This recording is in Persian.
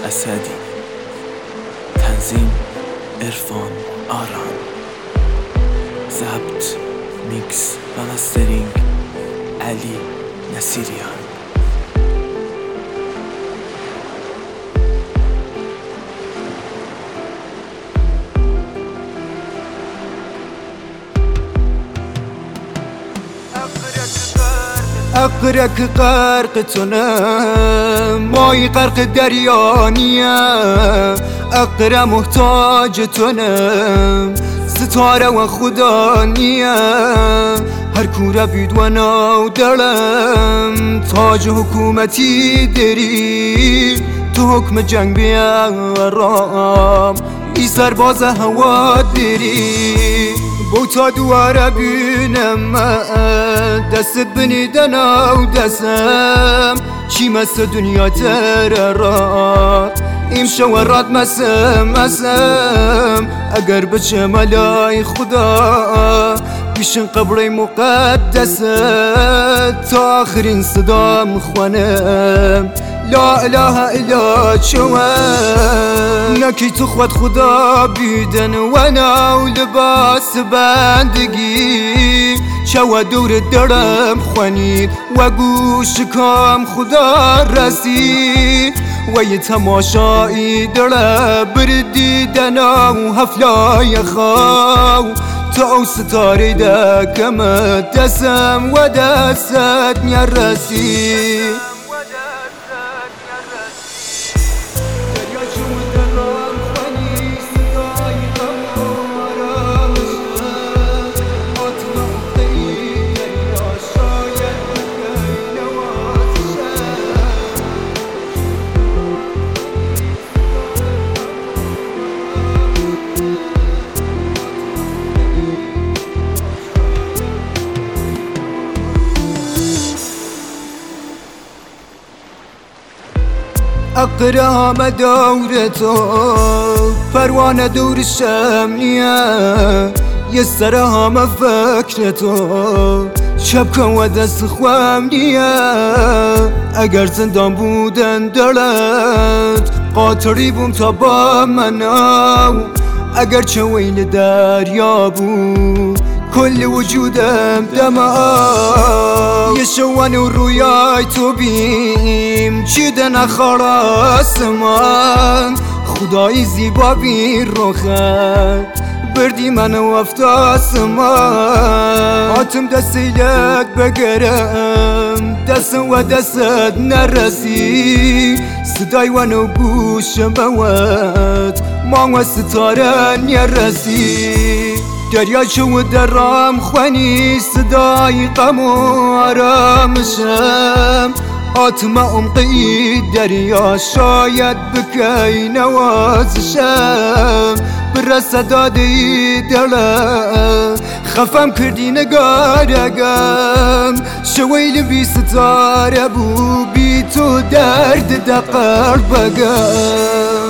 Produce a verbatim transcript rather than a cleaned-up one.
اسدی. تنظیم عرفان آران. ضبط، میکس و مسترینگ علی نصیریان. اقرک غرقتونه مای غرق دریانیه، اقره محتاجتونه ستاره و خدا نیه. هر کوره بید و ناو دلم تاج حکومتی داری، تو حکم جنگ بیارم ای سرباز هوا داری. بوتا دواره بینم دست بنیدن و دستم چی مست دنیا تر را این شورات مسم مسم. اگر بچه ملای خدا بیشن قبر مقدس تا آخرین صدا مخوانم لا اله الا چوه. نکی تو خود خدا بیدن و ناو لباس بندگی چوه دور درم خوانید و گوش کام خدا رسی و یه تماشایی دره بردیدن و هفلای خواو تا او ستاره دکم دستم و دستت نرسی. اقرام دور تو پروانه دور شمنیه، یه سر همه فکر تو شب کن و دست خوام نیه. اگر زندان بودن دلت قاطری بوم تا با منو، اگر چه ویل دریا بود کل وجودم دماغ. یه شوان و رویای تو بیم چیدن خلاص من، خدای زیبا بی روخت بردی من و افتاس من. آتم دستیلت بگرم دست و دستت نرسی، صدای ونو گوشم بوت ما و ستاره نرسی. دریا چو درام خوانی صدای غم و آرامشم، آتم عمقی دریا شاید بکی نوازشم. برسه دادی دلم خفم کردی نگارگم، شویل بی ستاره بو بی تو درد دقل بگم.